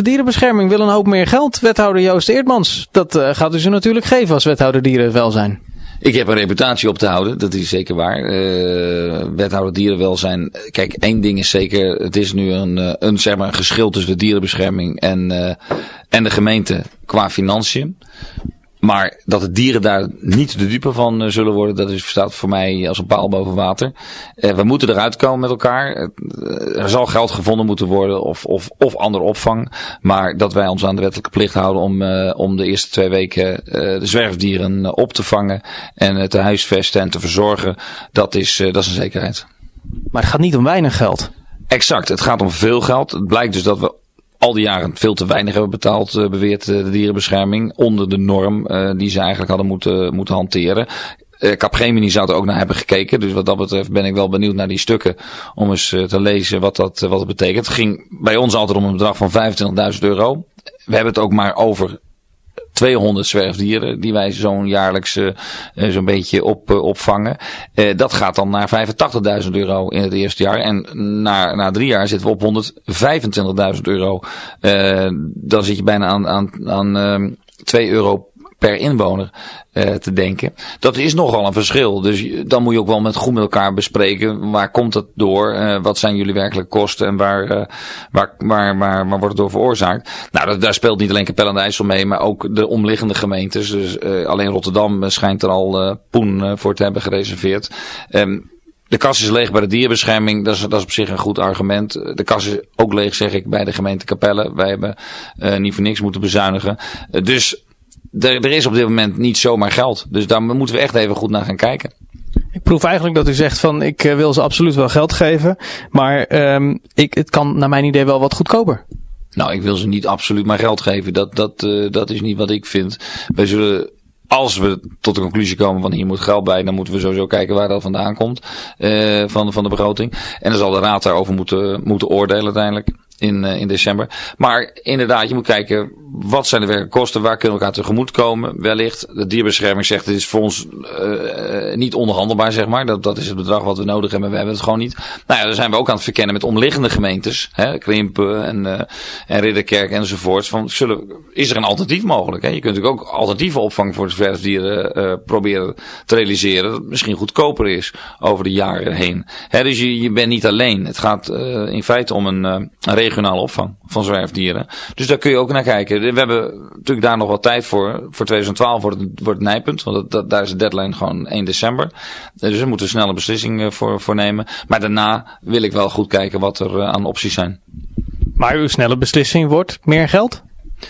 De dierenbescherming wil een hoop meer geld. Wethouder Joost Eertmans. Dat gaat u ze natuurlijk geven als wethouder dierenwelzijn. Ik heb een reputatie op te houden, dat is zeker waar. Wethouder dierenwelzijn. Kijk, één ding is zeker, het is nu een geschil tussen de dierenbescherming en de gemeente qua financiën. Maar dat de dieren daar niet de dupe van zullen worden, staat voor mij als een paal boven water. We moeten eruit komen met elkaar. Er zal geld gevonden moeten worden of andere opvang. Maar dat wij ons aan de wettelijke plicht houden om de eerste 2 weken de zwerfdieren op te vangen en te huisvesten en te verzorgen, dat is een zekerheid. Maar het gaat niet om weinig geld. Exact, het gaat om veel geld. Het blijkt dus dat we al die jaren veel te weinig hebben betaald, beweert de dierenbescherming, onder de norm die ze eigenlijk hadden moeten hanteren. Capgemini zou er ook naar hebben gekeken, dus wat dat betreft ben ik wel benieuwd naar die stukken om eens te lezen wat het betekent. Het ging bij ons altijd om een bedrag van €25.000. We hebben het ook maar over 200 zwerfdieren die wij zo'n jaarlijks zo'n beetje opvangen. Dat gaat dan naar €85.000 in het eerste jaar. En na 3 jaar zitten we op €125.000. Dan zit je bijna aan €2 per inwoner te denken. Dat is nogal een verschil. Dus dan moet je ook wel goed met elkaar bespreken. Waar komt het door? Wat zijn jullie werkelijke kosten? En waar wordt het door veroorzaakt? Nou, daar speelt niet alleen Capelle aan de IJssel mee, maar ook de omliggende gemeentes. Dus alleen Rotterdam schijnt er al poen voor te hebben gereserveerd. De kas is leeg bij de dierenbescherming. Dat is op zich een goed argument. De kas is ook leeg, zeg ik, bij de gemeente Capelle. Wij hebben niet voor niks moeten bezuinigen. Dus er is op dit moment niet zomaar geld. Dus daar moeten we echt even goed naar gaan kijken. Ik proef eigenlijk dat u zegt van ik wil ze absoluut wel geld geven. Maar het kan naar mijn idee wel wat goedkoper. Nou, ik wil ze niet absoluut maar geld geven. Dat is niet wat ik vind. Wij zullen, als we tot de conclusie komen van hier moet geld bij, dan moeten we sowieso kijken waar dat vandaan komt van de begroting. En dan zal de raad daarover moeten oordelen uiteindelijk in december. Maar inderdaad, je moet kijken, wat zijn de werkelijke kosten, waar kunnen we elkaar tegemoet komen? Wellicht, de dierbescherming zegt, het is voor ons niet onderhandelbaar, zeg maar. Dat is het bedrag wat we nodig hebben, we hebben het gewoon niet. Nou ja, dan zijn we ook aan het verkennen met omliggende gemeentes, Krimpen en Ridderkerk enzovoort. Is er een alternatief mogelijk? Hè? Je kunt natuurlijk ook alternatieve opvang voor de zwerfdieren proberen te realiseren, dat misschien goedkoper is over de jaren heen. Dus je bent niet alleen. Het gaat in feite om een regionale opvang van zwerfdieren. Dus daar kun je ook naar kijken. We hebben natuurlijk daar nog wat tijd voor. Voor 2012 wordt het nijpunt. Want daar is de deadline gewoon 1 december. Dus we moeten een snelle beslissing voor nemen. Maar daarna wil ik wel goed kijken wat er aan opties zijn. Maar uw snelle beslissing wordt meer geld?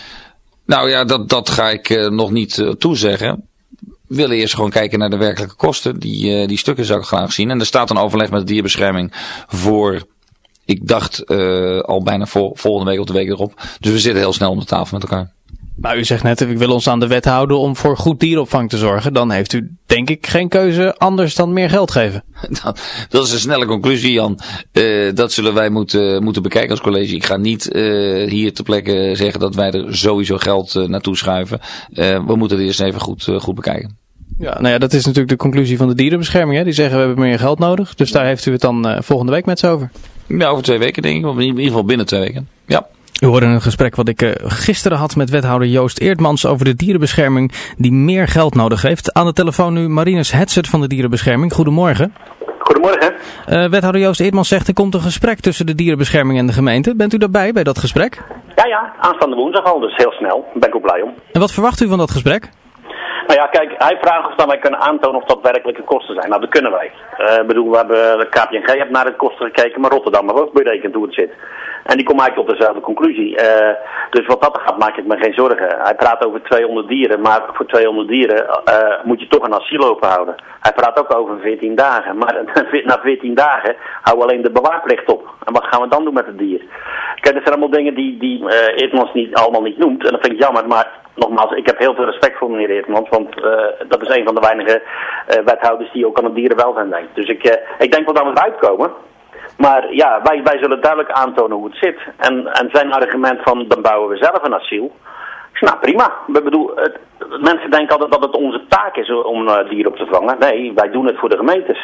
Nou ja, dat ga ik nog niet toezeggen. We willen eerst gewoon kijken naar de werkelijke kosten. Die stukken zou ik graag zien. En er staat een overleg met de dierbescherming voor, ik dacht al bijna volgende week of de week erop. Dus we zitten heel snel om de tafel met elkaar. Maar u zegt net, ik wil ons aan de wet houden om voor goed dierenopvang te zorgen. Dan heeft u denk ik geen keuze anders dan meer geld geven. Dat is een snelle conclusie, Jan. Dat zullen wij moeten bekijken als college. Ik ga niet hier ter plekke zeggen dat wij er sowieso geld naartoe schuiven. We moeten het eerst even goed bekijken. Ja, nou ja, dat is natuurlijk de conclusie van de dierenbescherming. Hè? Die zeggen we hebben meer geld nodig. Dus daar heeft u het dan volgende week met z'n over. Ja, over 2 weken denk ik. Of in ieder geval binnen 2 weken. Ja. U hoorde een gesprek wat ik gisteren had met wethouder Joost Eertmans over de dierenbescherming die meer geld nodig heeft. Aan de telefoon nu Marinus Hetset van de dierenbescherming. Goedemorgen. Goedemorgen. Wethouder Joost Eertmans zegt er komt een gesprek tussen de dierenbescherming en de gemeente. Bent u daarbij bij dat gesprek? Ja, aanstaande woensdag al, dus heel snel. Daar ben ik ook blij om. En wat verwacht u van dat gesprek? Nou ja, kijk, hij vraagt of wij kunnen aantonen of dat werkelijke kosten zijn. Nou, dat kunnen wij. We hebben de KPMG heeft naar de kosten gekeken, maar Rotterdam heeft ook berekend hoe het zit. En die komt eigenlijk tot dezelfde conclusie. Dus wat dat gaat, maak ik me geen zorgen. Hij praat over 200 dieren, maar voor 200 dieren moet je toch een asiel openhouden. Hij praat ook over 14 dagen, maar na 14 dagen houden we alleen de bewaarplicht op. En wat gaan we dan doen met het dier? Kijk, dat zijn allemaal dingen die Eertmans allemaal niet noemt. En dat vind ik jammer, maar nogmaals, ik heb heel veel respect voor meneer Eertmans, want dat is een van de weinige wethouders die ook aan het dierenwelzijn denkt. Dus ik denk wel dat we eruit komen. Maar ja, wij zullen duidelijk aantonen hoe het zit. En zijn argument van, dan bouwen we zelf een asiel. Nou, prima. Mensen denken altijd dat het onze taak is om dieren op te vangen. Nee, wij doen het voor de gemeentes.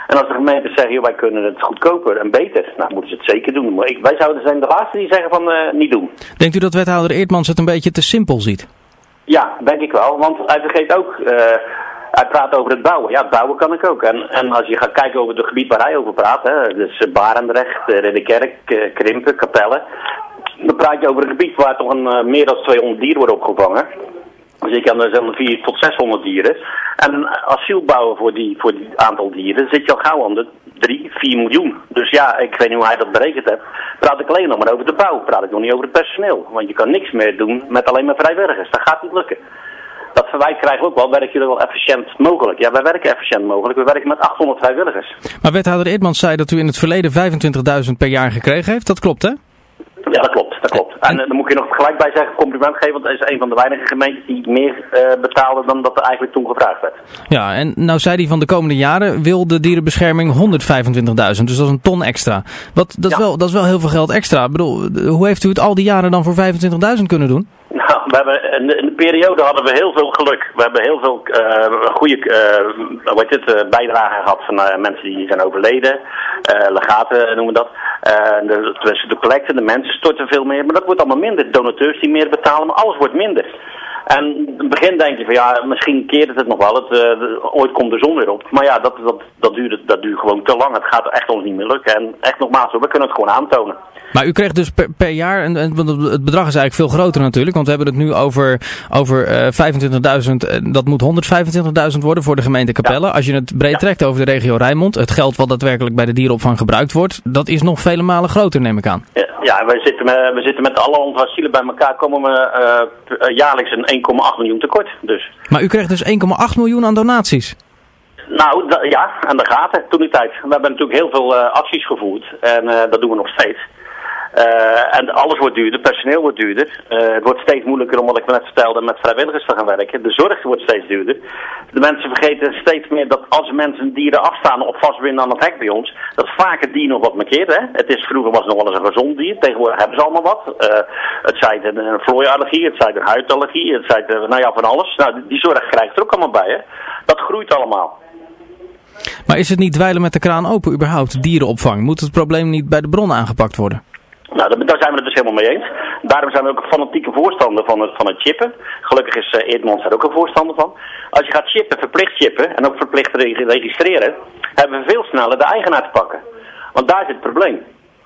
En als de gemeentes zeggen, joh, wij kunnen het goedkoper en beter, nou moeten ze het zeker doen. Maar wij zouden zijn de laatste die zeggen van niet doen. Denkt u dat wethouder Eertmans het een beetje te simpel ziet? Ja, denk ik wel. Want hij vergeet ook, hij praat over het bouwen. Ja, het bouwen kan ik ook. En als je gaat kijken over het gebied waar hij over praat, hè, dus Barendrecht, Ridderkerk, Krimpen, Capelle. Dan praat je over een gebied waar toch meer dan 200 dieren worden opgevangen. Dus ik kan er zo'n 400 tot 600 dieren. En asiel bouwen voor die aantal dieren zit je al gauw aan de 3, 4 miljoen. Dus ja, ik weet niet hoe hij dat berekend heeft. Praat ik alleen nog maar over de bouw. Praat ik nog niet over het personeel. Want je kan niks meer doen met alleen maar vrijwilligers. Dat gaat niet lukken. Dat verwijt krijgen we ook wel. Werken jullie wel efficiënt mogelijk? Ja, wij werken efficiënt mogelijk. We werken met 800 vrijwilligers. Maar wethouder Eertmans zei dat u in het verleden 25.000 per jaar gekregen heeft. Dat klopt, hè? Ja, dat klopt. En dan moet ik je nog gelijk bij zeggen, compliment geven, want dat is een van de weinige gemeentes die meer betalen dan dat er eigenlijk toen gevraagd werd. Ja, en nou zei hij van de komende jaren wil de dierenbescherming 125.000, dus dat is een ton extra. Dat is wel heel veel geld extra. Ik bedoel, hoe heeft u het al die jaren dan voor 25.000 kunnen doen? Nou, we hebben in de periode hadden we heel veel geluk. We hebben heel veel goede bijdragen gehad van mensen die zijn overleden. Legaten noemen we dat. De collecten, de mensen storten veel meer. Maar dat wordt allemaal minder. Donateurs die meer betalen, maar alles wordt minder. En in het begin denk je van ja, misschien keert het nog wel. Ooit komt de zon weer op. Maar ja, dat duurt gewoon te lang. Het gaat echt ons niet meer lukken. En echt nogmaals, we kunnen het gewoon aantonen. Maar u krijgt dus per jaar, en het bedrag is eigenlijk veel groter natuurlijk, want we hebben het nu over 25.000, dat moet 125.000 worden voor de gemeente Capelle. Ja. Als je het breed trekt over de regio Rijnmond, het geld wat daadwerkelijk bij de dierenopvang gebruikt wordt, dat is nog vele malen groter, neem ik aan. Ja, we zitten met alle onze asielen bij elkaar, komen we jaarlijks een 1,8 miljoen tekort. Dus. Maar u krijgt dus 1,8 miljoen aan donaties? Nou, ja, aan de gaten toen die tijd. We hebben natuurlijk heel veel acties gevoerd en dat doen we nog steeds. En alles wordt duurder, personeel wordt duurder. Het wordt steeds moeilijker om, wat ik net vertelde, met vrijwilligers te gaan werken. De zorg wordt steeds duurder. De mensen vergeten steeds meer dat als mensen dieren afstaan of vastbinden aan het hek bij ons, dat vaak het dier nog wat markeert. Hè? Vroeger was het nog wel eens een gezond dier, tegenwoordig hebben ze allemaal wat. Het zij een vlooiallergie, het zij een huidallergie, het zij van alles. Nou, die zorg krijgt er ook allemaal bij. Hè? Dat groeit allemaal. Maar is het niet dweilen met de kraan open überhaupt, dierenopvang? Moet het probleem niet bij de bron aangepakt worden? Nou, daar zijn we het dus helemaal mee eens. Daarom zijn we ook een fanatieke voorstander van het chippen. Gelukkig is Eertmans daar ook een voorstander van. Als je gaat chippen, verplicht chippen en ook verplicht registreren, hebben we veel sneller de eigenaar te pakken. Want daar zit het probleem.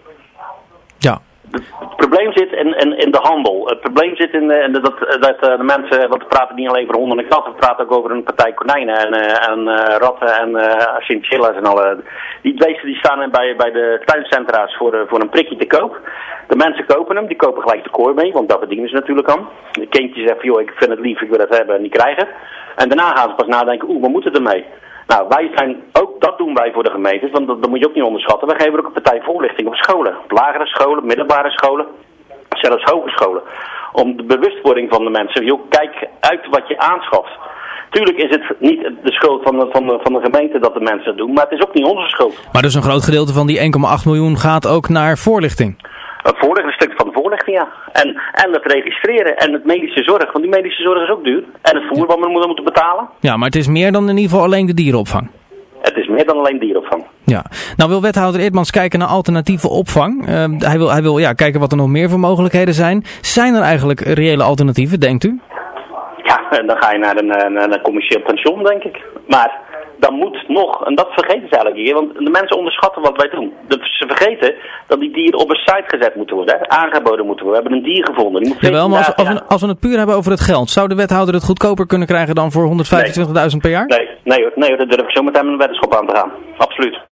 Ja. Het probleem zit in de handel. Het probleem zit in dat de mensen, want we praten niet alleen over honden en katten, we praten ook over een partij konijnen en ratten en chinchillas en alle. Die beesten die staan bij de tuincentra's voor een prikje te koop. De mensen kopen hem, die kopen gelijk de kooi mee, want daar verdienen ze natuurlijk aan. De kindjes zeggen, joh, ik vind het lief, ik wil het hebben en die krijgen. En daarna gaan ze pas nadenken, we moeten ermee. Nou, dat doen wij voor de gemeentes, want dat moet je ook niet onderschatten. Wij geven ook een partij voorlichting op scholen. Op lagere scholen, middelbare scholen, zelfs hogescholen. Om de bewustwording van de mensen, joh, kijk uit wat je aanschaft. Tuurlijk is het niet de schuld van de gemeente dat de mensen het doen, maar het is ook niet onze schuld. Maar dus een groot gedeelte van die 1,8 miljoen gaat ook naar voorlichting? Een stuk van de voorlichting, ja. En het registreren en het medische zorg, want die medische zorg is ook duur. En het voer wat we moeten betalen. Ja, maar het is meer dan in ieder geval alleen de dierenopvang. Het is meer dan alleen dierenopvang. Ja. Nou wil wethouder Eertmans kijken naar alternatieve opvang. Hij wil kijken wat er nog meer voor mogelijkheden zijn. Zijn er eigenlijk reële alternatieven, denkt u? Ja, en dan ga je naar een commercieel pensioen, denk ik. Maar dan moet nog, en dat vergeten ze eigenlijk hier, want de mensen onderschatten wat wij doen. Ze vergeten dat die dieren op een site gezet moeten worden, hè, aangeboden moeten worden. We hebben een dier gevonden. Die moet jawel, maar als we het puur hebben over het geld, zou de wethouder het goedkoper kunnen krijgen dan voor 125.000 per jaar? Nee, daar durf ik zo met hem een weddenschap aan te gaan. Absoluut.